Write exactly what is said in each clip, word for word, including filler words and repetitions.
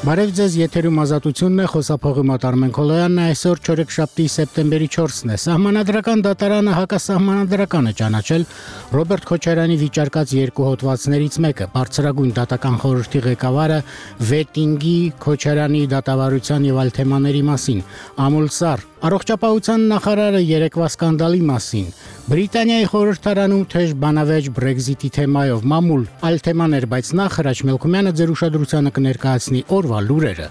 Բարև ձեզ, եթերում ազատությունն է, խոսափողի մոտ Արմեն Քոլոյանն է, այսօր չորեքշաբթի սեպտեմբերի չորսն է։ Սահմանադրական դատարանը հակասահմանադրական է ճանաչել Ռոբերտ Քոչարյանի վիճարկած երկու հոդվածներից մեկը։ Բարձրագույն դատական խորհրդի ղեկավարը վետինգի, Քոչարյանի դատավարության եւ այլ թեմաների մասին, Ամուլսար, առողջապահության նախարարը երեկվա սկանդալի մասին, Բրիտանիայի խորհրդարանում թեժ բանավեճ Brexit-ի թեմայով, մամուլ այլ թեմաներ, բայց նախ Հրաչ Մելքումյանը ձեր ուշադրությանը կներկայացնի օրվա լուրերը։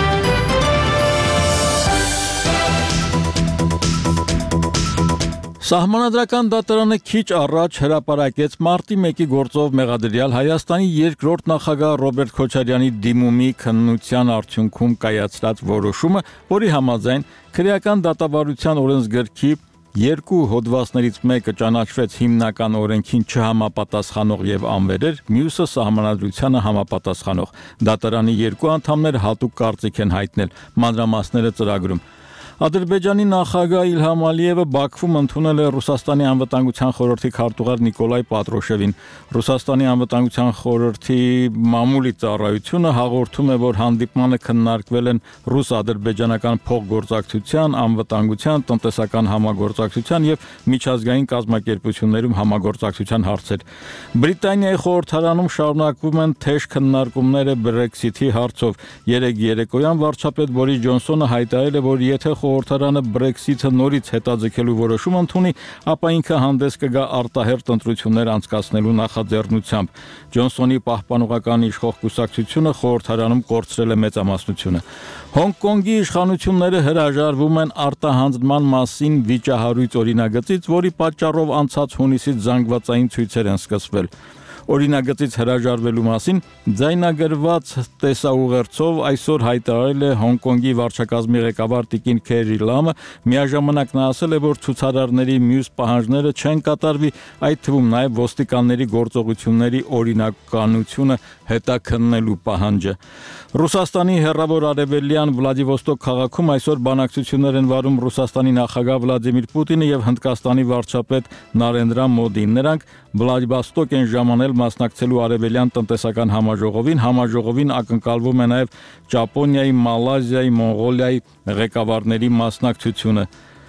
Սահմանադրական դատարանը քիչ առաջ հրապարակեց մարտի մեկի գործով մեղադրյալ Հայաստանի երկրորդ նախագահ Ռոբերտ Քոչարյանի դիմումի քննության արդյունքում կայացրած որոշումը, որի համաձայն քրեական դատավարության օրենսգրքի երկու հոդվածներից մեկը ճանաչվեց հիմնական օրենքին չհամապատասխանող եւ անվերեր, մյուսը սահմանադրությանը համապատասխանող։ Դատարանի երկու անդամներ հատուկ կարծիք են հայտնել, մանրամասները ծրագրում։ Ադրբեջանի նախագահ Իլհամ Ալիևը Բաքվում ընդունել է Ռուսաստանի անվտանգության խորհրդի քարտուղար Նիկոլայ Պատրոշևին։ Ռուսաստանի անվտանգության խորհրդի մամուլի ծառայությունը հաղորդում է, որ հանդիպմանը քննարկվել են ռուս-ադրբեջանական փոխգործակցության, անվտանգության, տնտեսական համագործակցության եւ միջազգային կազմակերպություններում համագործակցության հարցեր։ Բրիտանիայի խորհրդարանում շարունակվում են թեժ քննարկումները Brexit-ի հարցով։ Երեկ երեկոյան վարչապետ Բորիս Ջոնսոնը հայտարարել է, որ եթե խորհրդարանը Brexit-ը նորից հետաձգելու որոշում ընդունի, ապա ինքը հանդես կգա արտահերթ ընտրություններ անցկացնելու նախաձեռնությամբ։ Ջոնսոնի պահպանողական իշխող կուսակցությունը խորհրդարանում կորցրել է մեծամասնությունը։ Հոնկոնգի իշխանությունները հրաժարվում են արտահանձնման մասին վիճահարույց օրինագծից, որի պատճառով անցած հունիսից զանգվածային ցույցեր են սկսվել։ Օրինագծից հրաժարվելու մասին ձայնագրված տեսաուղերձով այսօր հայտարարել է Հոնկոնգի վարչակազմի ղեկավար Տիկին Քերի Լամը, միաժամանակ նա ասել է, որ ցուցարարների մյուս պահանջները չեն կատարվի, այդ թվում նաև ոստիկանների գործողությունների օրինականությունը հետաքննելու պահանջը։ Ռուսաստանի հեռավոր արևելյան Վլադիվոստոկ քաղաքում այսօր բանակցություններ են վարում Ռուսաստանի նախագահ Վլադիմիր Պուտինը եւ Հնդկաստանի վարչապետ Նարենդրա Մոդին։ Նրանք Վլադիվոստոկ են ժամանել մասնակցելու արևելյան տնտեսական համաժողովին, համաժողովին ակնկալվում է նաև Ճապոնիայի, Մալազիայի, Մոնղոլիայի ղեկավարների մասնակցությունը։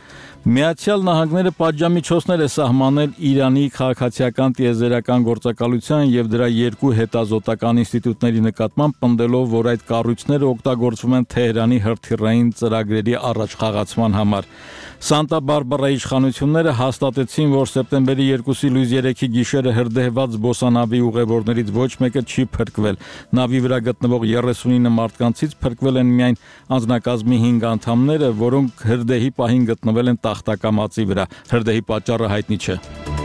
Միացյալ Նահանգները պատժամիջոցներ է սահմանել Իրանի քաղաքացիական տիեզերական գործակալության եւ դրա երկու հետազոտական ինստիտուտների նկատմամբ, պնդելով, որ այդ կառույցները օգտագործվում են Թեհրանի հրթիռային ծրագրերի առաջխաղացման համար։ Սանտա Բարբարայի իշխանությունները հաստատեցին, որ սեպտեմբերի երկուսի լույս երեքի գիշերը հրդեհված զբոսանավի ուղևորներից ոչ մեկը չի փրկվել։ Նավի վրա գտնվող երեսունինը մարդկանցից փրկվել են միայն անձնակազմի հինգ անդամները, որոնք հրդեհի պահին գտնվել են տախտակամածի վրա։ Հրդեհի պատճառը հայտնի չէ։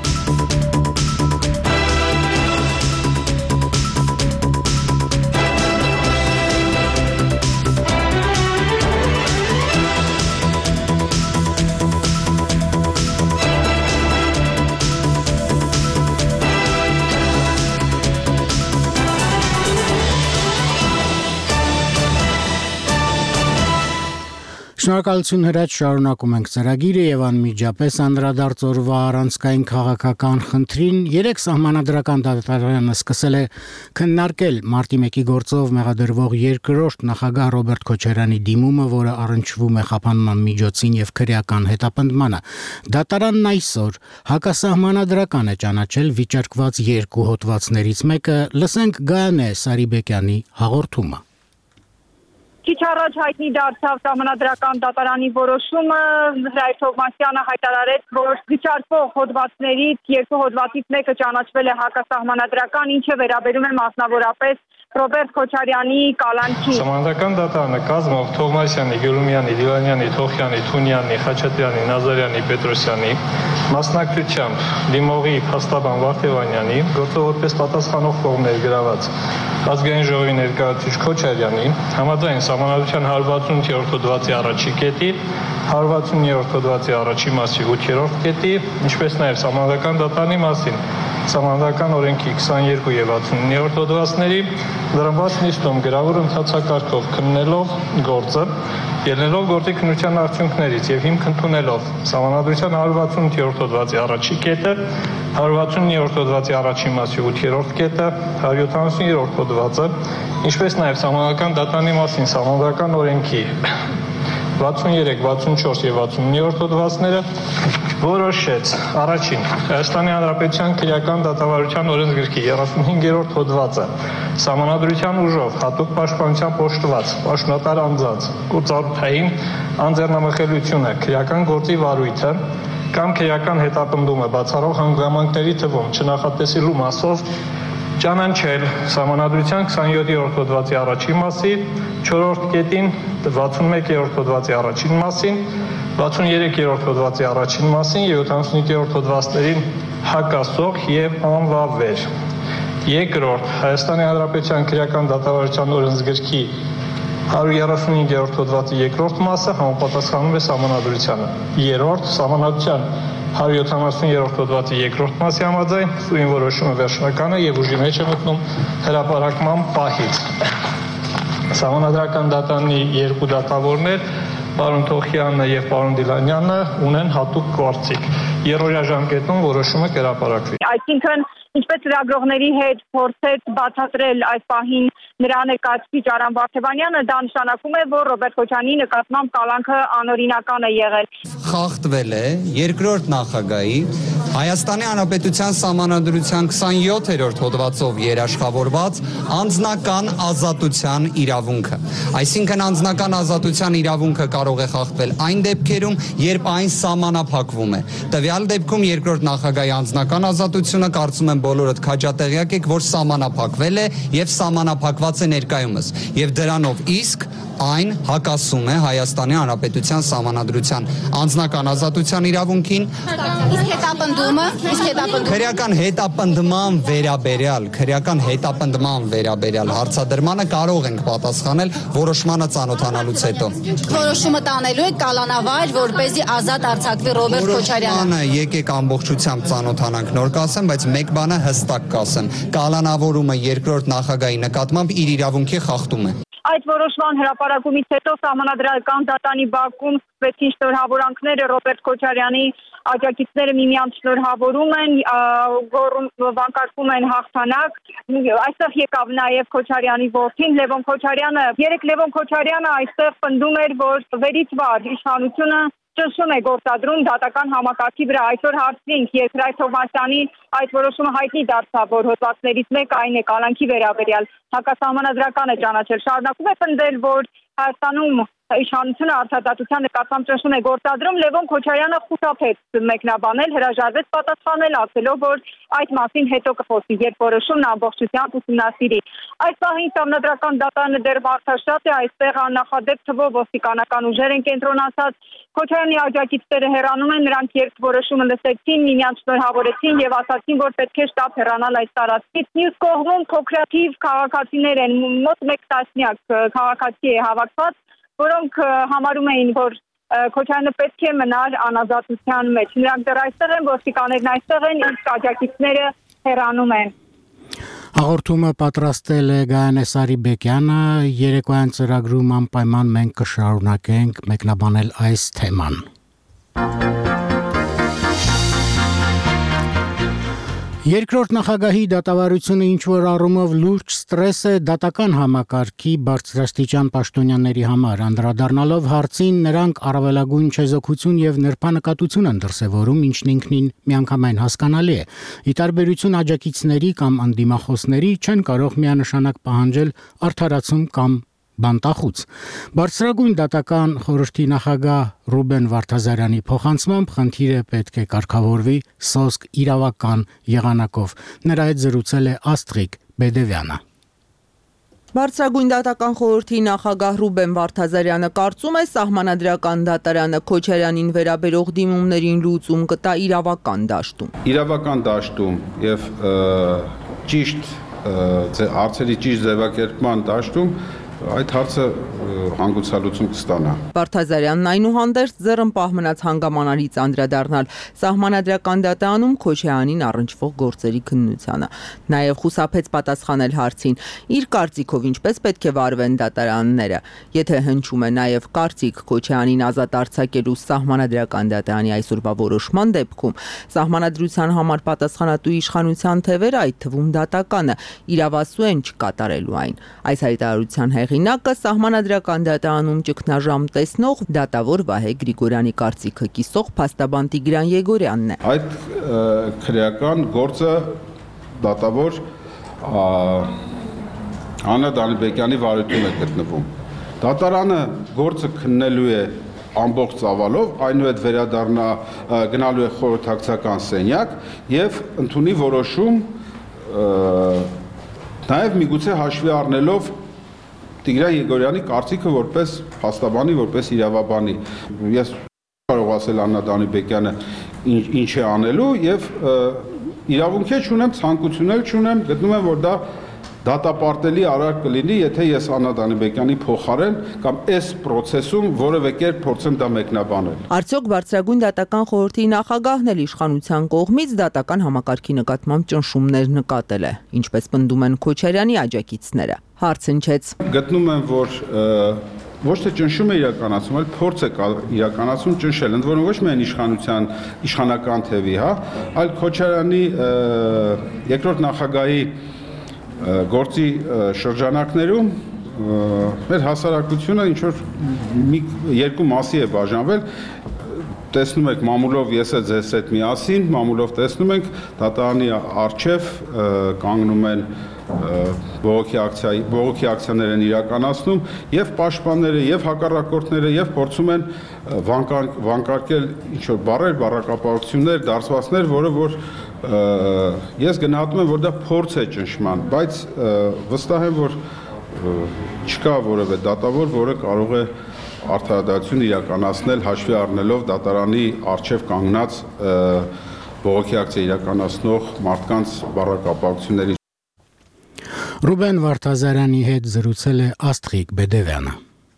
Շնորհակալություն Հրաչ, շարունակում ենք ծրագիրը եւ անմիջապես անդրադարձ օրվա առանցքային քաղաքական խնդրին։ Երեք սահմանադրական դատարանը սկսել է քննարկել մարտի մեկի գործով մեղադրվող երկրորդ նախագահ Ռոբերտ Քոչարյանի դիմումը, որը առնչվում է խափանման միջոցին եւ քրեական հետապնդմանը։ Դատարանն այսօր հակասահմանադրական է ճանաչել վիճարկված երկու հոդվածներից մեկը։ Լսենք Գայանե Սարիբեկյանի հաղորդումը։ Քիչ առաջ հայտնի դարձավ սահմանադրական դատարանի որոշումը, Հրայր Թովմասյանը հայտարարեց, որ վիճարկվող հոդվածներից երկու հոդվածից մեկը ճանաչվել է հակասահմանադրական, ինչը վերաբերում է մասնավորապես Ռոբերտ Քոչարյանի կալանքի։ Սահմանադրական դատարանը կազմով Թովմասյանի, Գյուլումյանի, Դիլանյանի, Թոխյանի, Թունյանի, Խաչատրյանի, Նազարյանի, Պետրոսյանի մասնակցությամբ դիմողի փաստաբան Վարդևանյանի գործով որպես պատասխանող կողմներ գրաված ազգային ժողովի ներկայացուցիչ Քոչարյանին համաձայն Սահմանադրության հարյուր վաթսունութ հոդվածի առաջի կետի, հարյուր վաթսունինը հոդվածի առաջի մասի ութերորդ կետի, ինչպես նաև Սահմանադրական դատարանի մասին Սահմանադրական օրենքի քսաներկու եւ ութանասունիններորդ հոդվածների դրամված նիստում գրավոր ընթացակարգով քննելով գործը, ելնելով գործի քննության արդյունքներից եւ հիմք ընդունելով Սահմանադրության հարյուր վաթսունութ հոդվածի առաջի կետը, հարյուր վաթսունիններորդ հոդվածի առաջին մասի ութերորդ կետը, հարյուր յոթանասուններորդ հոդվածը, ինչպես նաեւ Սահմանադրական դատարանի մասին Սահմանադրական օրենքի վաթսուններեք, վաթսունչորս եւ վաթսունիններորդ հոդվածները որոշեց առաջին Հայաստանի Հանրապետության քրեական դատավարության օրենսգրքի երեսունհինգերորդ հոդվածը Սահմանադրության ուժով հատուկ պաշտպանությամբ օժտված պաշտոնատար անձանց կուրծարութային անձեռնամխելիությունը, քրեական գործի վարույթը կամ քրեական հետապնդումը բացառող հանգամանքների թվում չնախատեսելու մասով ճանաչել Սահմանադրության քսաներորդ հոդվածի առաջին մասի չորրորդ կետին, վաթսունմեկերորդ հոդվածի առաջին մասին, վաթսուններեքերորդ հոդվածի առաջին մասին եւ յոթանասունիններորդ հոդվածներին հակասող եւ անվավեր։ Երկրորդ Հայաստանի Հանրապետության քրեական դատավարության օրենսգրքի հարյուր երեսունհինգերորդ հոդվածի երկրորդ մասը համապատասխանում է Սահմանադրությանը։ Երրորդ Սահմանադրության հարյուր յոթանասուններորդ հոդվածի երկրորդ մասի համաձայն սույն որոշումը վերջնական է եւ ուժի մեջ է մտնում հրապարակման պահից։ Սահմանադրական դատարանի երկու դատավորներ պարոն Թոխյանը եւ պարոն Դիլանյանը ունեն հատուկ կարծիք։ Երրորդ ժամկետում որոշումը կհրապարակվի։ Այսինքն ինչպես լրագրողների հետ փորձեց բացատրել այս պահին նրա նկատի Արամ Վարդևանյանը, դա նշանակում է, որ Ռոբերտ Քոչարյանի նկատմամբ կալանքը անօրինական է եղել։ Խախտվել է երկրորդ նախագահի Հայաստանի Հանրապետության Սահմանադրության քսաներորդ հոդվածով երաշխավորված անձնական ազատության իրավունքը։ Այսինքն անձնական ազատության իրավունքը կարող է խախտվել այն դեպքերում, երբ այն սահմանափակվում է։ Տվյալ դեպքում երկրորդ նախագահի անձնական ազատությունը կարծում եմ բոլորդ քաջատեղյակ եք, որ սահմանափակվել է եւ սահմանափակված է ներկայումս, եւ դրանով իսկ այն հակասում է Հայաստանի Հանրապետության Սահմանադրության անձնական ազատության իրավունքին։ Իսկ հետապնդումը, իսկ հետապնդումը քրեական հետապնդման վերաբերյալ, քրեական հետապնդման վերաբերյալ հարցադրմանը կարող ենք պատասխանել որոշմանը ծանոթանալուց հետո։ Որոշումը տանելու է կալանավար, որպեսզի ազատ արձակվի Ռոբերտ Քոչարյանը։ Եկեք ամբողջությամբ ծանոթանանք, նոր կասեմ, բայց մեկ բանը հստակ կասեմ. կալանավորումը երկրորդ նախագահի նկատմամբ իր իրավունքի խախտում է։ Այդ որոշման հրապարակումից հետո Սահմանադրական դատարանի բակում սկսվեցին շնորհավորանքները Ռոբերտ Քոչարյանի աջակիցները միմյանց շնորհավորում են, վանկարկում են հաղթանակ։ Այստեղ եկավ նաև Քոչարյանի որդին Լևոն Քոչարյանը։ Երեք Լևոն Քոչարյանը այստեղ պնդում էր, որ վերից վար իշխանությունը ճնշում է գործադրում դատական համակարգի վրա։ Այսօր հարցրինք Երկրայ Թովմասյանի այդ որոշումը հայտնի դարձավ, որ հոդվածներից մեկը այն է կալանքի վերաբերյալ հակասահմանադրական է ճանաչել։ Շարունակում է պնդել, որ Հայաստանում իշխանությունը արտադատության նկատմամբ ճնշում է գործադրում։ Լևոն Քոչարյանը խուսափեց մեկնաբանել, հրաժարվեց պատասխանել, ասելով, որ այդ մասին հետո կխոսի, երբ որոշումն ամբողջությամբ ուսումնասիրի։ Այս պահին Սահմանադրական դատարանը դեռ մարդաշատ է, այստեղ աննախադեպ թվով ոստիկանական ուժեր են կենտրոնացած։ Քոչարյանի աջակիցները հեռանում են, նրանք երբ որոշումը լսեցին, միմյանց շնորհավորեցին եւ ասացին, որ պետք է շտապ հեռանալ այս տարածքից։ Մյուս կողմում փոքրաթիվ քաղաքացիներ են, մոտ մեկ տասնյակ քաղաքացի է հավաքված, որոնք համարում էին, որ Քոչարյանը պետք է մնար անազատության մեջ։ Նրանք դեռ այստեղ են, ոստիկաններն այստեղ են, իսկ աջակիցները հեռանում են։ Հաղորդումը պատրաստել է Գայանե Սարիբեկյանը, երեկոյան ծրագրում անպայման մենք կշարունակենք մեկնաբանել այս թեման։ Երկրորդ նախագահի դատավարությունը ինչ-որ առումով լուրջ ստրես է դատական համակարգի բարձրաստիճան պաշտոնյաների համար, անդրադառնալով հարցին նրանք առավելագույն չեզոքություն եւ նրբանկատություն են դրսեւորում, ինչն ինքնին միանգամայն հասկանալի է։ Ի տարբերություն աջակիցների կամ անդիմախոսների չեն կարող միանշանակ պահանջել արդարացում կամ բանտախուց։ Բարձրագույն դատական խորհրդի նախագահ Ռուբեն Վարդազարյանի փոխանցմամբ խնդիրը պետք է կարգավորվի սոսկ իրավական եղանակով։ Նրա հետ զրուցել է Աստրիկ Բեդևյանը։ Բարձրագույն դատական խորհրդի նախագահ Ռուբեն Վարդազարյանը կարծում է Սահմանադրական դատարանը Քոչարյանին վերաբերող դիմումներին լուծում կտա իրավական դաշտում։ Իրավական դաշտում եւ ճիշտ հարցերի ճիշտ ձևակերպման դաշտում այդ հարցը հանգուցալուծում կստանա։ Վարդազարյանն այնուհանդերձ ձեռնպահ մնաց հանգամանալից անդրադառնալ Սահմանադրական դատարանում Քոչարյանին առնչվող գործերի քննությանը։ Նաև խուսափեց պատասխանել հարցին. իր կարծիքով ինչպես պետք է վարվեն դատարանները, եթե հնչում է նաև կարծիք Քոչարյանին ազատ արձակելու Սահմանադրական դատարանի այսօրվա որոշման դեպքում, Սահմանադրության համար պատասխանատու իշխանության թևերը, այդ թվում դատականը, իրավասու են չկատարելու այն։ Այս հայտարարության հեղինակը Սահմանադրական դատարանում ճգնաժամ տեսնող դատավոր Վահե Գրիգորյանի կարծիքը կիսող փաստաբան Տիգրան Եգորյանն է։ Այդ քրեական գործը դատավոր Աննա Դանիբեկյանի վարույթում է գտնվում։ Դատարանը գործը քննելու է ամբողջ ծավալով, այնուհետ վերադառնա գնալու է խորհրդակցական սենյակ եւ ընդունի որոշում նաև միգուցե հաշվի առնելով Տիգրան Եգորյանի կարծիքը որպես փաստաբանի, որպես իրավաբանի։ Ես կարող ասել Աննա Դանիբեկյանը ինչ է անելու եւ իրավունք չունեմ, ցանկություն էլ չունեմ, գտնում եմ որ դա դատապարտելի արարք կլինի, եթե ես Աննա Դանիբեկյանի փոխարեն կամ այս process-ում որևէ կերպ փորձեմ դա մեկնաբանել։ Արդյոք բարձրագույն դատական խորհրդի նախագահն էլ իշխանության կողմից դատական համակարգի նկատմամբ ճնշումներ նկատել է, ինչպես պնդում են Քոչարյանի աջակիցները։ Հարց հնչեց. Գտնում եմ, որ ոչ թե ճնշում է իրականացում, այլ փորձ է իրականացում ճնշել, ընդ որում ոչ միայն իշխանության իշխանական թևի, հա, այլ Քոչարյանի երկրորդ նախագահի գործի շրջանակներում մեր հասարակությունը ինչ որ մի երկու մասի է բաժանվել, տեսնում եք մամուլով ես է ձեզ հետ միասին, մամուլով տեսնում ենք դատարանի առջև կանգնում են բողոքի ակցիայի, բողոքի ակցիաներ են իրականացնում եւ պաշտպանները եւ հակառակորդները եւ փորձում են վանկարկել ինչ որ բառեր, բառակապակցություններ, դարձվածներ, որը որ ես գնահատում եմ, որ դա փորձ է ճնշման, բայց վստահ եմ, որ չկա որևէ դատավոր, որը կարող է արդարադատություն իրականացնել հաշվի առնելով դատարանի առջև կանգնած բողոքի ակցիա իրականացնող մարդկանց բառակապակցությունների։ Ռուբեն Վարդազարյանի հետ զրուցել է Աստղիկ Բեդևյանը։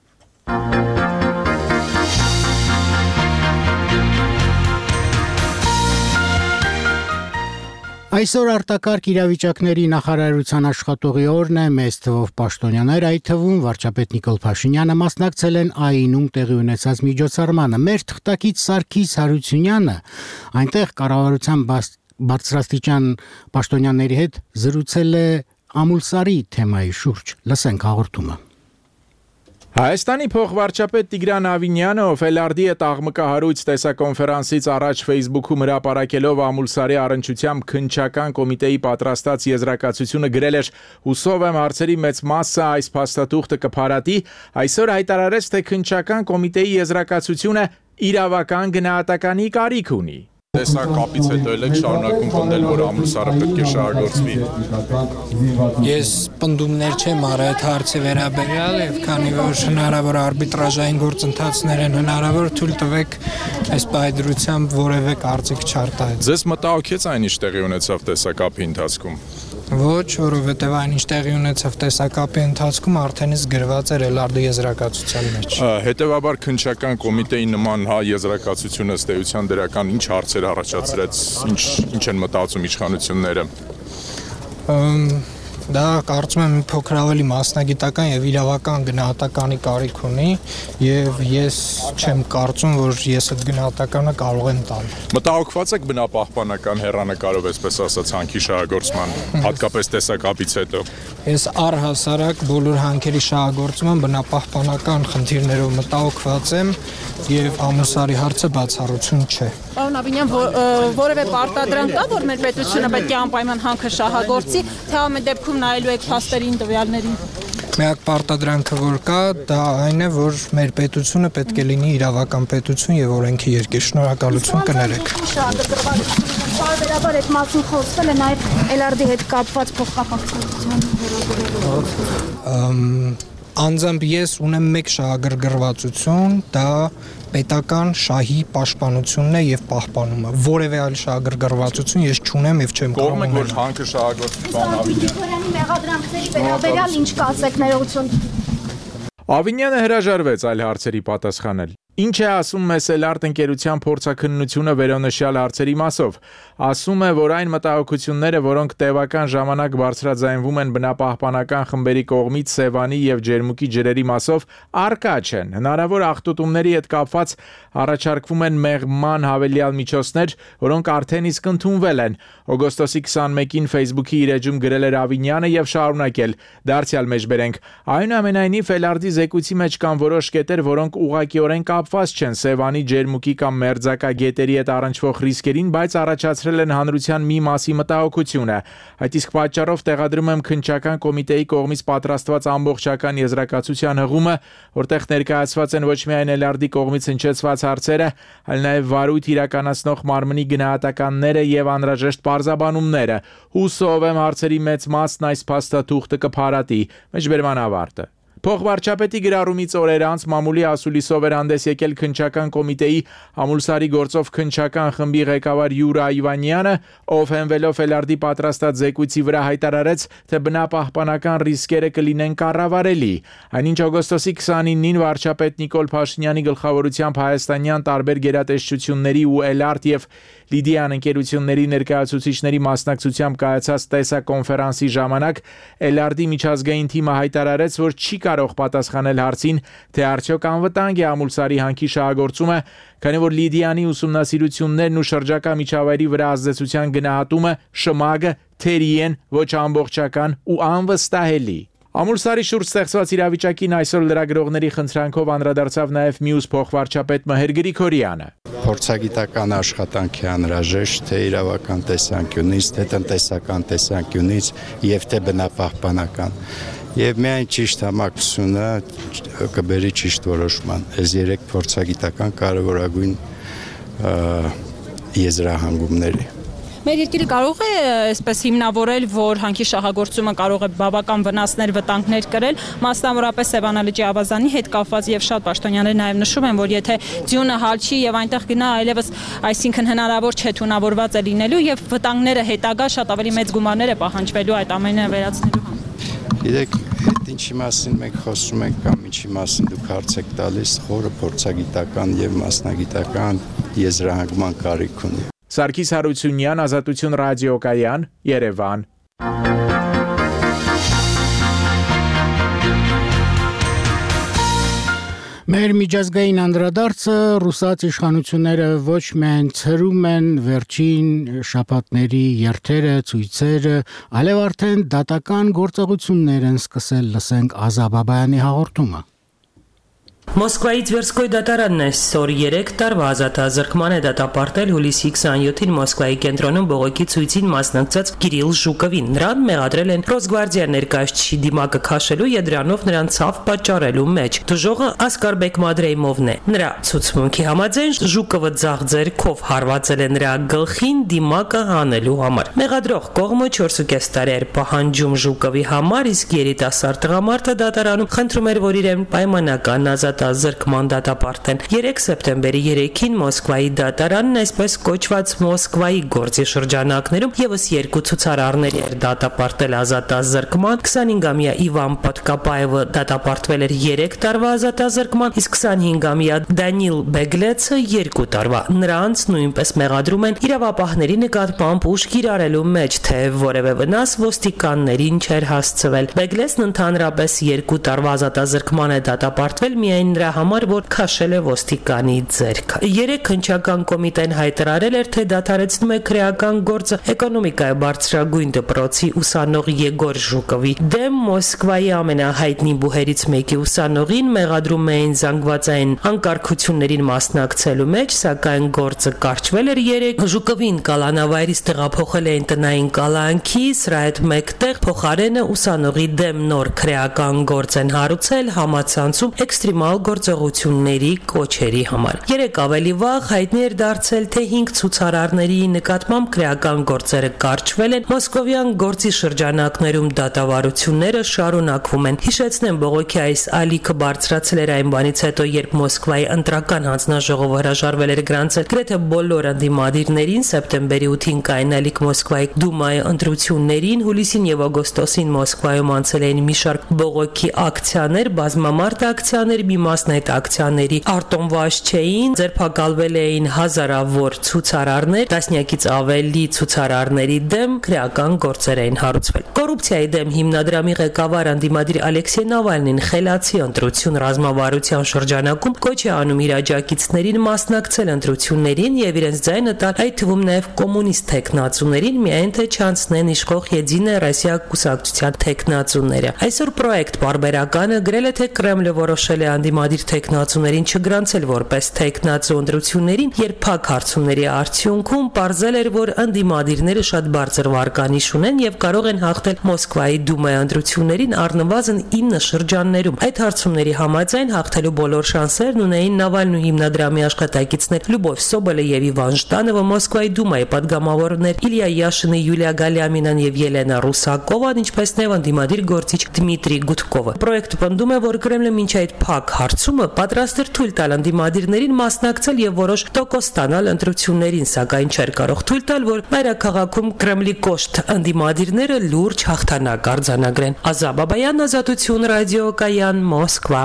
Այսօր արտակարգ իրավիճակների նախարարության աշխատողի օրն է, մեծ թվով պաշտոնյաներ, այդ թվում վարչապետ Նիկոլ Փաշինյանը մասնակցել են ԱԻՆ-ում տեղի ունեցած միջոցառմանը։ Մեր թղթակից Սարգիս Հարությունյանը այնտեղ կառավարության բարձրաստիճան պաշտոնյաների հետ զրուցել է Ամուլսարի թեմայի շուրջ։ Լսենք հաղորդումը։ Հայաստանի փոխվարչապետ Տիգրան Ավինյանը, ով Էլարդի հետ աղմկահարույց տեսակոնֆերանսից առաջ Facebook-ում հրապարակելով Ամուլսարի առնչությամբ քննչական կոմիտեի պատրաստած եզրակացությունը գրել էր. «Հուսով եմ հարցերի մեծ մասը այս փաստաթուղթը կփարատի», այսօր հայտարարեց, թե քննչական կոմիտեի եզրակացությունը իրավական գնահատականի կարիք ունի։ Տեսակապից հետո եք շարունակում պնդել, որ Ամուլսարը պետք է շահագործվի։ Ես պնդումներ չեմ արել այդ հարցի վերաբերյալ, եւ քանի որ հնարավոր արբիտրաժային գործընթացներ են հնարավոր, թույլ տվեք այս պայդրությամբ որևէ կարծիք չարտահայտել։ Ձեզ մտահոգեց այն ինչ տեղի ունեցավ տեսակապի ընթացքում։ Ոչ, որովհետև այնինչ տեղի ունեցավ տեսակապի ընթացքում արդեն իսկ գրված էր Էլարդի եզրակացության մեջ։ Հետևաբար քննչական կոմիտեի նման հա եզրակացությունը ըստ էության դրական ինչ հարցեր առաջացրեց, ինչ ինչ են մտածում իշխանությունները։ Դա կարծում եմ փոքր ավելի մասնագիտական եւ իրավական գնահատականի կարիք ունի եւ ես չեմ կարծում, որ ես այդ գնահատականը կարող եմ տալ։ Մտահոգված եք բնապահպանական հեռանկարով, այսպես ասած, հանքի շահագործման, հատկապես տեսակապից հետո։ Ես առհասարակ բոլոր հանքերի շահագործման բնապահպանական խնդիրներով մտահոգված եմ եւ Ամուլսարի հարցը բացառություն չէ։ Պարոն Ավինյան, որևէ պարտադրանք կա, որ մեր պետությունը պետք է անպայման հանքը շահագործի, թե ամեն դեպքում նայելու եք փաստերին, տվյալներին։ Միակ պարտադրանքը որ կա, դա այն է, որ մեր պետությունը պետք է լինի իրավական պետություն եւ օրենքի երկիր։ Շնորհակալություն կներեք։ Բարբերաբար այդ մասում խոսվել է նաեւ Էլարդի հետ կապված փոխկապակցության վերաբերյալ։ Անձամբ ես ունեմ մեկ շահագրգռվածություն, դա պետական շահի պաշտպանությունն է եւ պահպանումը։ Որևէ այլ շահագրգռվածություն ես չունեմ եւ չեմ կարող ունենալ։ Կողմ եք, որ հանքը շահագործվի, պարոն Ավինյան։ Մեղադրանքների վերաբերյալ ինչ կասեք ներողություն։ Ավինյանը հրաժարվեց այլ հարցերի պատասխանել։ Ինչ է ասում Մեսելարտ ընկերության փորձաքննությունը վերոնշյալ հարցերի մասով։ Ասում է, որ այն մտահոգությունները, որոնք տևական ժամանակ բարձրաձայնվում են բնապահպանական խմբերի կողմից Սևանի եւ Ջերմուկի ջրերի մասով, առկա չեն։ Հնարավոր աղտոտումների հետ կապված առաջարկվում են մեղման հավելյալ միջոցներ, որոնք արդեն իսկ ընդունվել են։ Օգոստոսի քսանմեկին Facebook-ի իր էջում գրել էր Ավինյանը եւ շարունակել. Դարձյալ մեջբերենք։ Այնուամենայնիվ Ֆելարդի զեկույցի մեջ կան որոշ կետեր, որոնք ուղղակիորեն կապված չեն Սևանի, Ջերմուկի կամ Մերձակա գետերի հետ առնչվող ռիսկերին, բայց առաջացրել են հանրության մի մասի մտահոգությունը։ Այդ իսկ պատճառով տեղադրում եմ քննչական կոմիտեի կողմից պատրաստված ամբողջական եզրակացության հղումը, որտեղ ներկայացված են ոչ միայն Էլարդի կողմից հնչեցված հարցերը, այլ նաև վարույթ իրականացնող մարմնի գնահատականները եւ անհրաժեշտ պարզաբանումները։ Հուսով եմ հարցերի մեծ մասն այս փաստաթուղթը կփարատի։ Մեջբերման ավարտը։ Փոխվարչապետի գրառումից օրեր անց մամուլի ասուլիսով էր հանդես եկել քննչական կոմիտեի Ամուլսարի գործով քննչական խմբի ղեկավար Յուրա Իվանյանը, ով հենվելով Էլարդի պատրաստած զեկույցի վրա հայտարարեց, թե բնապահպանական ռիսկերը կլինեն կառավարելի։ Այնինչ օգոստոսի քսանինին վարչապետ Նիկոլ Փաշինյանի գլխավորությամբ հայաստանյան տարբեր գերատեսչությունների ու Էլարդ եւ Լիդիան ընկերությունների ներկայացուցիչների մասնակցությամբ կայացած տեսակոնֆերանսի ժամանակ Էլարդի միջազգային թիմը հայտարարեց, որ չի կարող պատասխանել հարցին, թե արդյոք անվտանգ է Ամուլսարի հանքի շահագործումը, քանի որ Լիդիանի ուսումնասիրություններն ու շրջակա միջավայրի վրա ազդեցության գնահատումը շմագը թերի են, ոչ ամբողջական ու անվստահելի։ Ամուլսարի շուրջ ստեղծված իրավիճակին այսօր լրագրողների խնդրանքով անդրադարձավ նաև մյուս փոխվարչապետ Մհեր Գրիգորյանը։ Փորձագիտական աշխատանքի անհրաժեշտ թե իրավական տեսանկյունից, թե տնտեսական տեսանկյունից եւ թե բնապահպանական։ Եվ միայն ճիշտ համակցությունը կբերի ճիշտ որոշման։ Այս երեք փորձագիտական կարևորագույն եզրահանգումների։ Մեր երկիրը կարող է այսպես հիմնավորել, որ հանքի շահագործումը կարող է բավական վնասներ, վտանգներ կրել, մասնավորապես Սևանալճի ավազանի հետ կապված եւ շատ պաշտոնյաներ նաեւ նշում են, որ եթե ձյունը հալչի եւ այնտեղ գնա այլևս, այսինքն հնարավոր չէ թունավորված է լինելու եւ վտանգները հետագա շատ ավելի մեծ գումարներ է պահանջվելու այդ ամենը վերացնելու համար։ Գիտեք, այդ ինչի մասին մենք խոսում ենք կամ ինչի մասին դուք հարց եք տալիս, խորը փորձագիտական եւ մասնագիտական եզրահանգման կարիք ունի։ Սարգիս Հարությունյան, Ազատություն ռադիոկայան, Երևան։ Մեր միջազգային անդրադարձը ռուսաց իշխանությունները ոչ միայն ցրում են վերջին շաբաթների երթերը, ցույցերը, այլև արդեն դատական գործողություններ են սկսել, լսենք Ազա Բաբայանի հաղորդումը։ Մոսկվայից Վերսկոյ դատարանն այսօր երեք տարվա ազատազրկման է դատապարտել հուլիսի քսաներկուին Մոսկվայի կենտրոնում բողոքի ցույցին մասնակցած Կիրիլ Ժուկովին։ Նրան մեղադրել են Ռոսգվարդիա ներկայացուցիչի դիմակը քաշելու եւ դրանով նրան ցավ պատճառելու մեջ։ Դժողը Ասկարբեկ Մադրեյմովն է։ Նրա ցուցմունքի համաձայն Ժուկովը ձախ ձեռքով հարվածել է նրա գլխին դիմակը հանելու համար։ Մեղադրող կողմը չորս ու կես տարի էր պահանջում Ժուկովի համար, իսկ երիտասարդ տղամարդը դատարանում խնդրում էր, որ իրեն պայմանական ազատ զրկման դատապարտեն։ երեք սեպտեմբերի երեքին Մոսկվայի դատարանն այսպես կոչված Մոսկվայի գործի շրջանակներում եւս երկու ցուցարարների էր դատապարտել ազատազրկման։ քսանհինգամյա Իվան Պատկապաևը դատապարտվել էր երեք տարվա ազատազրկման, իսկ քսանհինգամյա Դանիլ Բեգլեցը երկու տարվա։ Նրանց նույնպես մեղադրում են իրավապահների նկատմամբ ուժ կիրառելու մեջ, թե որևէ վնաս ոստիկաններին չէր հասցվել։ Բեգլեցն ընդհանրապես երկու տարվա ազատազրկման է դատապարտվել միայն նրա համար, որ քաշել է ոստիկանի ձեռքը։ Երեք քննչական կոմիտեն հայտարարել էր, թե դադարեցնում է քրեական գործը էկոնոմիկայի բարձրագույն դպրոցի ուսանող Եգոր Ժուկովի դեմ։ Մոսկվայի ամենահայտնի բուհերից մեկի ուսանողին մեղադրում էին զանգվածային անկարգություններին մասնակցելու մեջ, սակայն գործը կարճվել էր երեք։ Ժուկովին կալանավայրից տեղափոխել էին տնային կալանքի, սրա հետ մեկտեղ փոխարենը ուսանողի դեմ նոր քրեական գործ են հարուցել համացանցում էքստրեմալ գործողությունների կոչերի համար։ Երեք ավելի վաղ հայտնի էր դարձել, թե հինգ ցուցարարների նկատմամբ քրեական գործերը կարճվել են, մոսկովյան գործի շրջանակներում դատավարությունները շարունակվում են։ Հիշեցնեմ, բողոքի այս ալիքը բարձրացել էր այն բանից հետո, երբ Մոսկվայի ընտրական հանձնաժողովը հրաժարվել էր գրանցել գրեթե բոլոր ընդդիմադիրներին սեպտեմբերի ութին կայանալիք Մոսկվայի դումայի ընտրություններին, հուլիսին եւ օգոստոսին Մոսկվայում անցել էին մի շարք բողոքի ակցիաներ, բազմամարդ ակցիաներ, մի մասն այդ ակցիաների արտոնված չէին, ձերբակալվել էին հազարավոր ցուցարարներ, տասնյակից ավելի ցուցարարների դեմ քրեական գործեր էին հարուցվել։ Կոռուպցիայի դեմ հիմնադրամի ղեկավար անդիմադիր Ալեքսեյ Նավալնին խելացի ընտրություն ռազմավարության շրջանակում կոչ է անում իր աջակիցներին մասնակցել ընտրություններին եւ իրենց ձայնը տալ, այդ թվում նաեւ կոմունիստ տեխնացուներին, միայն թե չանցնեն իշխող Եդինա Ռոսիա կուսակցության տեխնացուները։ Այսօր պրոյեկտ բարբերականը գրել է, թե Կրեմլը որոշել է անդիմադիր տեխնացուներին չգրանցել որպես տեխնացու ընտրություններին, երբ փակ հարցումների արդյունքում պարզել էր, որ անդիմադիրները շատ բարձր վարկանիշ ունեն եւ կարող են հաղթել Մոսկվայի դումայի ընտրություններին առնվազն ինը շրջաններում։ Այդ հարցումների համաձայն հաղթելու բոլոր շանսերն ունեին Նավալնու հիմնադրամի աշխատակիցներ Լյուբով Սոբոլը եւ Իվան Ժդանովը, Մոսկվայի դումայի падգամավորներ Իլիա Յաշինը, Յուլիա Գալյամինան եւ Ելենա Ռուսակովան, ինչպես նաեւ անդիմադիր գործիչ Դմիտրի Գուդկովը։ Պրոյեկտը պնդում է, որ Կրեմլը մինչ այդ փակ հարցումը պատրաստ էր թույլ տալ անդիմադիրներին մասնակցել եւ որոշ տոկոս ստանալ ընտրություններին, սակայն չէր կարող թույլ տալ, որ մայրաքաղաքում Կրեմլի կոշտ անդիմադիրները լուրջ հաղթանակ արձանագրեն։ Ազա Բաբայան, Ազատություն ռադիոկայան, Մոսկվա։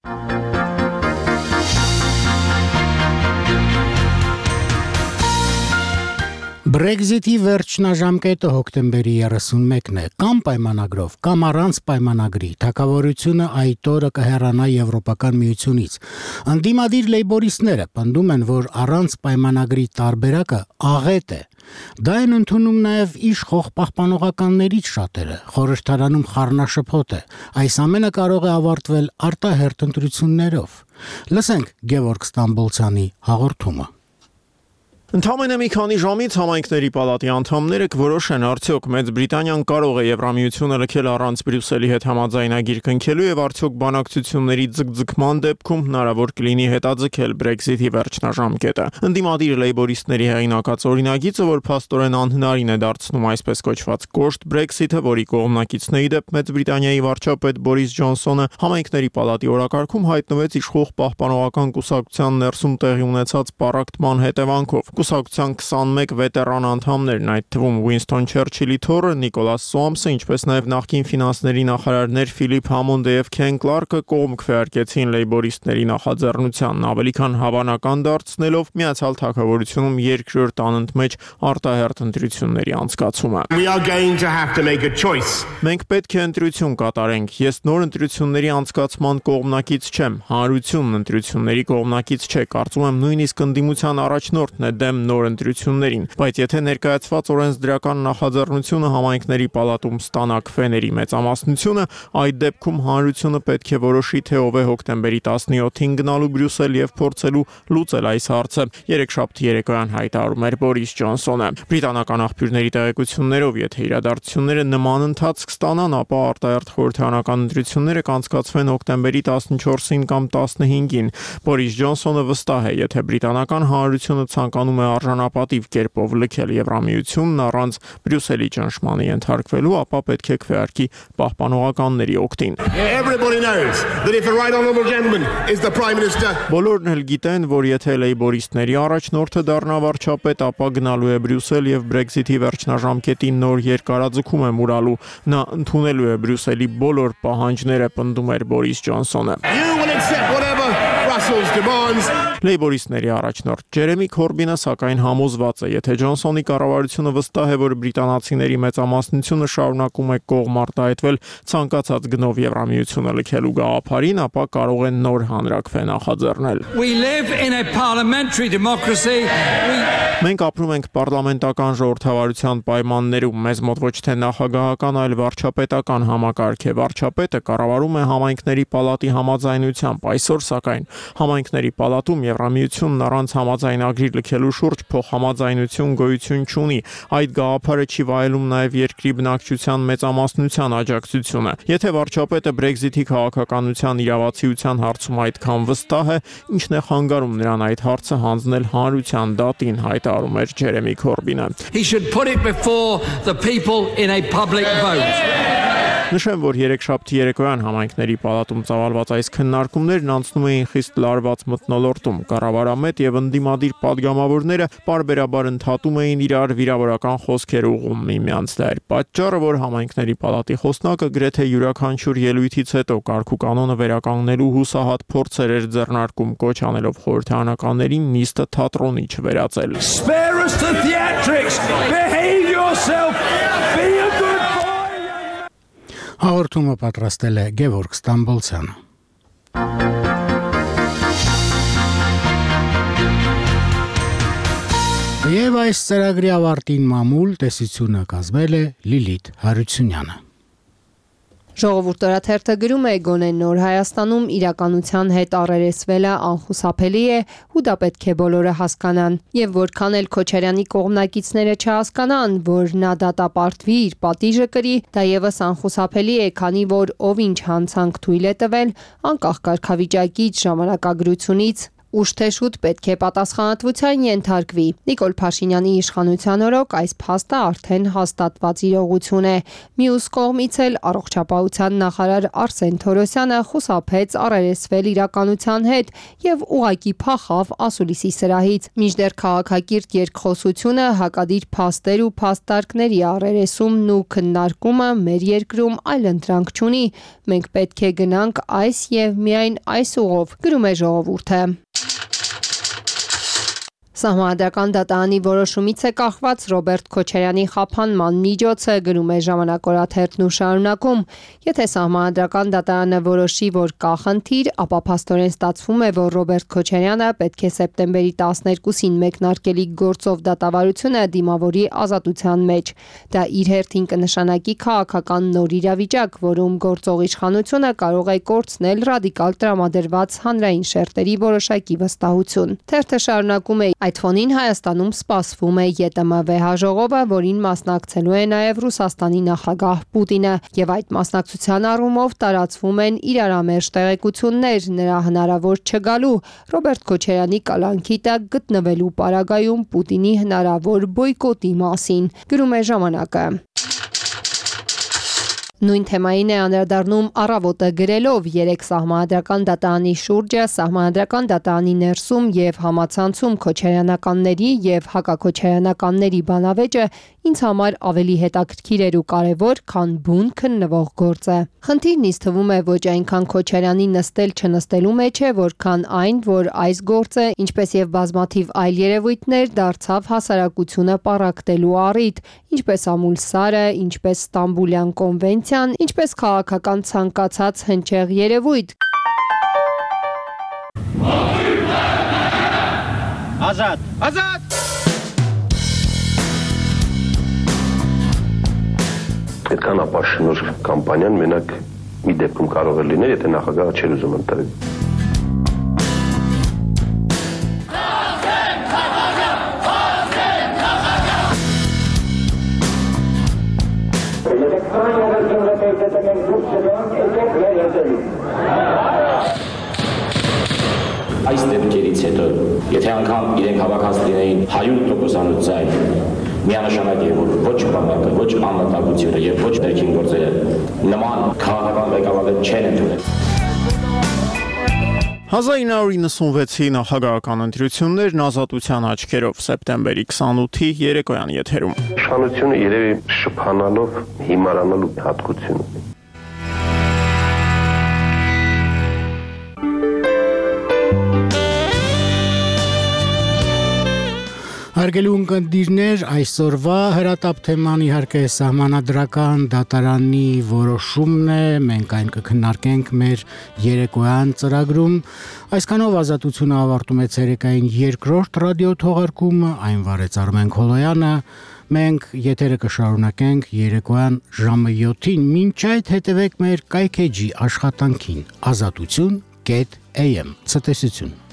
Brexit-ի վերջնաժամկետը հոկտեմբերի երեսունմեկն է, կամ պայմանագրով, կամ առանց պայմանագրի, թագավորությունը այդ օրը կհեռանա Եվրոպական միությունից։ Ընդդիմադիր լեյբորիստները պնդում են, որ առանց պայմանագրի տարբերակը աղետ է։ Դա են ընդունում նաև իշխող պահպանողականներից շատերը, խորհրդարանում խառնաշփոթ է։ Այս ամենը կարող է ավարտվել արտահերթ ընտրություններով։ Լսենք Գևորգ Ստամբոլցյանի հաղորդումը։ Ընդամենը մի քանի ժամից համայնքների պալատի անդամները կորոշեն արդյոք Մեծ Բրիտանիան կարող է Եվրամիությունը լքել առանց Բրյուսելի հետ համաձայնագիր կնքելու եւ արդյոք բանակցությունների ձգձգման դեպքում հնարավոր կլինի հետաձգել Brexit-ի վերջնաժամկետը։ Ընդդիմադիր լեյբորիստների հեղինակած օրինագիծը, որ փաստորեն անհնարին է դարձնում այսպես կոչված կոշտ Brexit-ը, որի կողմնակիցների դեպ Մեծ Բրիտանիայի վարչապետ Բորիս Ջոնսոնը համայնքների պալատի օրակարգում հայտնվեց իշխող պահպանողական կուսակցության ներսում տեղի ունեցած պառակտման հետևանքով։ Կուսակցության քսանմեկ վետերան անդամներն, այդ թվում Ուինստոն Չերչիլի թոռը Նիկոլաս Սոամսը, ինչպես նաև նախկին ֆինանսների նախարարներ Ֆիլիփ Համոնդը եւ Քեն Կլարկը կողմ քվեարկեցին լեյբորիստների նախաձեռնությանն, ավելի քան հավանական դարձնելով Միացյալ Թագավորությունում երկրորդ անընդմեջ արտահերթ ընտրությունների անցկացումը։ Մենք պետք է ընտրություն կատարենք։ Ես նոր ընտրությունների անցկացման կողմնակից չեմ, հանրությունն ընտրությունների կողմնակից չէ, կարծում եմ նույնիսկ ընդդիմության առաջնորդն է դեմ նոր ընտրություններին, բայց եթե ներկայացված օրենսդրական նախաձեռնությունը համայնքների պալատում ստանա քվեների մեծամասնությունը, այդ դեպքում հանրությունը պետք է որոշի, թե ով է հոկտեմբերի տասնյոթին գնալու Բրյուսել եւ փորձելու լուծել այս հարցը։ Երեքշաբթի երեկոյան հայտարարում էր Բորիս Ջոնսոնը։ Բրիտանական աղբյուրների տեղեկություններով, եթե իրադարձությունները նման ընթացք ստանան, ապա արտահերթ խորհրդարանական ընտրությունները կանցկացվեն հոկտեմբերի տասնչորսին կամ տասնհինգին։ Բորիս Ջոնսոնը վստահ է, եթե բրիտանական հանրությունը ցանկանում է արժանապատիվ կերպով լքել Եվրամիությունն առանց Բրյուսելի ճնշմանի ենթարկվելու, ապա պետք է քվեարկի պահպանողականների օգտին։ Բոլորն էլ գիտեն, որ եթե լեյբորիստների առաջնորդը դառնա վարչապետ, ապա գնալու է Բրյուսել եւ Brexit-ի վերջնաժամկետի նոր երկարաձգում է մուրալու։ Նա ընդունելու է Բրյուսելի բոլոր պահանջները, պնդում էր Բորիս Ջոնսոնը։ Լեյբորիստների առաջնորդ Ջերեմի Քորբինը սակայն համոզված է, եթե Ջոնսոնի կառավարությունը վստահ է, որ բրիտանացիների մեծամասնությունը շարունակում է կողմ արտահայտվել ցանկացած գնով Եվրամիությունը լքելու գաղափարին, ապա կարող են նոր հանրաքվե նախաձեռնել։ Մենք ապրում ենք պարլամենտական ժողովրդավարության պայմաններում, մեզ մոտ ոչ թե նախագահական, այլ վարչապետական համակարգ է։ Վարչապետը կառավարում է համայնքների պալատի համաձայնությամբ։ Այսօր, սակայն, համայնքների պալատում Եվրամիությունն առանց համաձայնագրի լքելու շուրջ փոխհամաձայնություն գոյություն չունի։ Այդ գաղափարը չի վայելում նաև երկրի բնակչության մեծամասնության աջակցությունը։ Եթե վարչապետը Brexit-ի քաղաքականության իրավացիության հարցում այդքան վստահ է, ինչն է խանգարում նրան այդ հարցը հանձնել հանրության դատին, հայտարարում էր Ջերեմի Քորբինը։ He should put it before the people in a public vote. Նշեմ, որ երեքշաբթի երեկոյան համայնքների պալատում ծավալված այս քննարկումներն անցնում էին խիստ լարված մթնոլորտում։ Կառավարամետ եւ ընդդիմադիր падգամավորները պարբերաբար ընդհատում էին իրար վիրավորական խոսքեր ուղղում միմյանց դեր։ Պատճառը, որ համայնքների պալատի խոսնակը գրեթե յուրաքանչյուր ելույթից հետո կարգու կանոնը վերականգնելու հուսահատ փորձեր էր ձեռնարկում, կոչ անելով խորհրդարանականներին նիստը թատրոնի չվերածել։ Spare us the theatrics. Behave yourself. Be a good Հաղորդումը պատրաստել է Գևորգ Ստամբոլցյանը։ Եվ այս ծրագրի ավարտին մամուլ տեսությունը կազմել է Լիլիթ Հարությունյանը։ Ժողովուրդ օրաթերթը գրում է գոնե նոր Հայաստանում իրականության հետ առերեսվելը անխուսափելի է ու դա պետք է բոլորը հասկանան եւ որքան էլ Քոչարյանի կողմնակիցները չհասկանան, որ նա դատապարտվի իր պատիժը կրի, դա եւս անխուսափելի է, քանի որ ով ինչ հանցանք թույլ է տվել, անկախ կարգավիճակից, ժամանակագրությունից ուշ թե շուտ պետք է պատասխանատվության ենթարկվի։ Նիկոլ Փաշինյանի իշխանության օրոք այս փաստը արդեն հաստատված իրողություն է։ Մյուս կողմից էլ առողջապահության նախարար Արսեն Թորոսյանը խուսափեց առերեսվել իրականության հետ եւ ուղակի փախավ ասուլիսի սրահից։ Մինչդեռ քաղաքակիրթ երկխոսությունը, հակադիր փաստեր ու փաստարկների առերեսումն ու քննարկումը մեր երկրում այլ ընտրանք չունի։ Մենք պետք է գնանք այս եւ միայն այս ուղով, գրում է ժողովուրդը։ Սահմանադրական դատարանի որոշումից է կախված Ռոբերտ Քոչարյանի խափանման միջոցը, գրում է Ժամանակ օրաթերթն ու շարունակում։ Եթե սահմանադրական դատարանը որոշի, որ կա խնդիր, ապա փաստորեն ստացվում է, որ Ռոբերտ Քոչարյանը պետք է սեպտեմբերի տասներկուսին մեկնարկելի գործով դատավարությունը դիմավորի ազատության մեջ։ Դա իր հերթին կնշանակի քաղաքական նոր իրավիճակ, որում գործող իշխանությունը կարող է կորցնել ռադիկալ տրամադրված հանրային շերտերի որոշակի վստահություն։ Թերթը շարունակում է. Այդ ֆոնին Հայաստանում սպասվում է ԵՏՄՎ հաջողովը, որին մասնակցելու է նաև Ռուսաստանի նախագահ Պուտինը, եւ այդ մասնակցության առումով տարածվում են իրարամերժ տեղեկություններ նրա հնարավոր չգալու Ռոբերտ Քոչարյանի կալանքի տակ գտնվելու պարագայում Պուտինի հնարավոր բոյկոտի մասին, գրում է Ժամանակը։ Նույն թեմային է անդրադառնում Առավոտը գրելով երեք սահմանադրական դատարանի շուրջը, սահմանադրական դատարանի ներսում եւ համացանցում քոչարյանականների եւ հակաքոչարյանականների բանավեճը ինձ համար ավելի հետաքրքիր էր ու կարևոր, քան բուն քննվող գործը։ Խնդիրն ինձ թվում է ոչ այնքան Քոչարյանի նստել չնստելու մեջ է, որքան այն, որ այս գործը, ինչպես եւ բազմաթիվ այլ երևույթներ, դարձավ հասարակությունը պառակտելու առիթ, ինչպես Ամուլսարը, ինչպես Ստամբուլյան կոնվենցիան, ինչպես քաղաքական ցանկացած հնչեղ երևույթ։ Ազատ! Ազատ! Այդքան ապաշնոր կամպանիան մենակ մի դեպքում կարող է լինել, եթե նախագահը չէր ուզում ընտրել։ Այս դեպքերից հետո, եթե անգամ իրենք հավաքած լինեին հարյուր տոկոսանոց ձայն, միանշանակ է, որ ոչ բանակը, ոչ անվտանգությունը եւ ոչ ներքին գործերը նման քաղաքական ղեկավարներ չեն ընդունել։ հազար ինը հարյուր նվաթ նախագահական ընտրություններն ազատության աչքերով սեպտեմբերի քսանութի երեկոյան եթերում։ Իշխանությունը երևի շփանալով հիմարանալու հատկություն ունի։ Հարգելի ունկնդիրներ, այսօրվա հրատապ թեման իհարկե սահմանադրական դատարանի որոշումն է, մենք այն կքննարկենք մեր երեկոյան ծրագրում։ Այսքանով ազատությունը ավարտում է ցերեկային երկրորդ ռադիո թողարկումը, այն վարեց Արմեն Քոլոյանը։ Մենք եթերը կշարունակենք երեկոյան ժամը յոթին, մինչ այդ հետևեք մեր կայքեջի աշխատանքին ազատություն կետ էյ էմ Ցտեսություն։